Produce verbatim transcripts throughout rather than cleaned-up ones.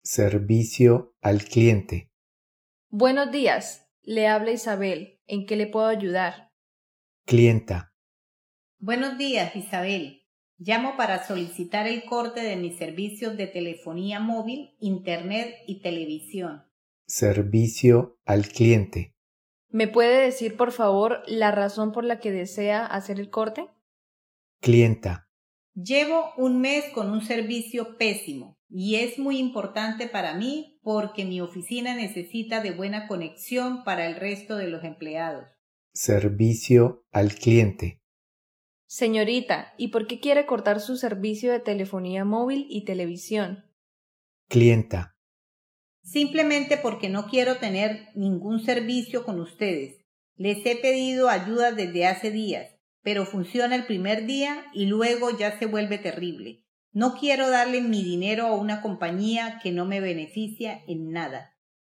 Servicio al cliente. Buenos días, le habla Isabel. ¿En qué le puedo ayudar? Clienta. Buenos días, Isabel. Llamo para solicitar el corte de mis servicios de telefonía móvil, internet y televisión. Servicio al cliente. ¿Me puede decir, por favor, la razón por la que desea hacer el corte? Clienta. Llevo un mes con un servicio pésimo y es muy importante para mí porque mi oficina necesita de buena conexión para el resto de los empleados. Servicio al cliente. Señorita, ¿y por qué quiere cortar su servicio de telefonía móvil y televisión? Clienta. Simplemente porque no quiero tener ningún servicio con ustedes. Les he pedido ayuda desde hace días, pero funciona el primer día y luego ya se vuelve terrible. No quiero darle mi dinero a una compañía que no me beneficia en nada.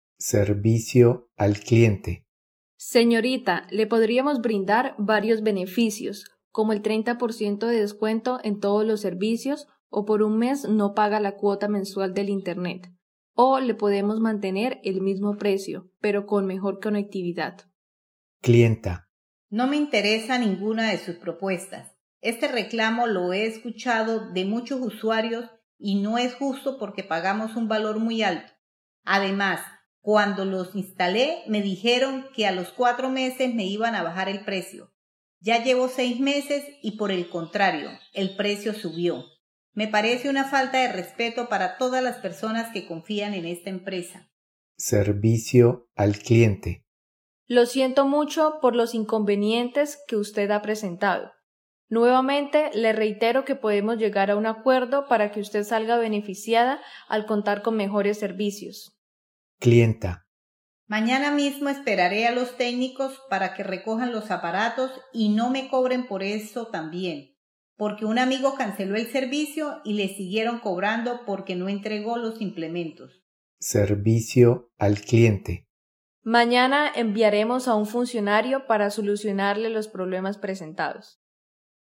Servicio al cliente. Señorita, le podríamos brindar varios beneficios, como el treinta por ciento de descuento en todos los servicios o por un mes no paga la cuota mensual del Internet. O le podemos mantener el mismo precio, pero con mejor conectividad. Clienta. No me interesa ninguna de sus propuestas. Este reclamo lo he escuchado de muchos usuarios y no es justo porque pagamos un valor muy alto. Además, cuando los instalé me dijeron que a los cuatro meses me iban a bajar el precio. Ya llevo seis meses y por el contrario, el precio subió. Me parece una falta de respeto para todas las personas que confían en esta empresa. Servicio al cliente. Lo siento mucho por los inconvenientes que usted ha presentado. Nuevamente, le reitero que podemos llegar a un acuerdo para que usted salga beneficiada al contar con mejores servicios. Clienta. Mañana mismo esperaré a los técnicos para que recojan los aparatos y no me cobren por eso también, porque un amigo canceló el servicio y le siguieron cobrando porque no entregó los implementos. Servicio al cliente. Mañana enviaremos a un funcionario para solucionarle los problemas presentados.